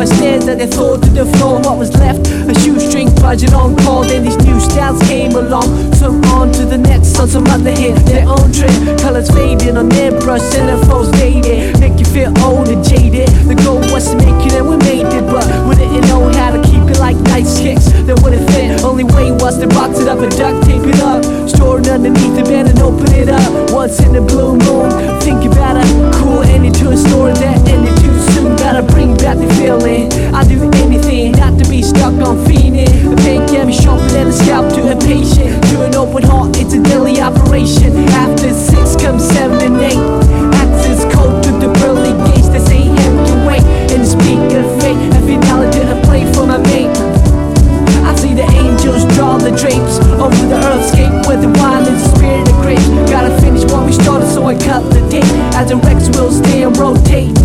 stairs that they throw to the floor. What was left? A shoestring budget on call. Then these new styles came along. Some on to the next, on some other hit their own trip. Colors faded on their brush, centerfolds dated. Make you feel old and jaded. The goal was to make it and we made it, but we didn't know how to keep it like nice kicks that wouldn't fit. Only way was to box it up and duct tape it up. Store it underneath the bed and open it up. Once in the blue moon, think about a cool ending to a story that ended too soon. Gotta bring back the feeling. I do anything not to be stuck on fiending. The pain can be sharper than a scalp to a patient. To an open heart, it's a daily operation. After 6 comes 7 and 8. Access code to the pearly gates that say heaven can wait. And the speak of fate, every dollar to a play for my mate. I see the angels draw the drapes over the earthscape with the wine and the spirit of grapes. Gotta finish what we started, so I cut the tape as the Rex will stay and rotate.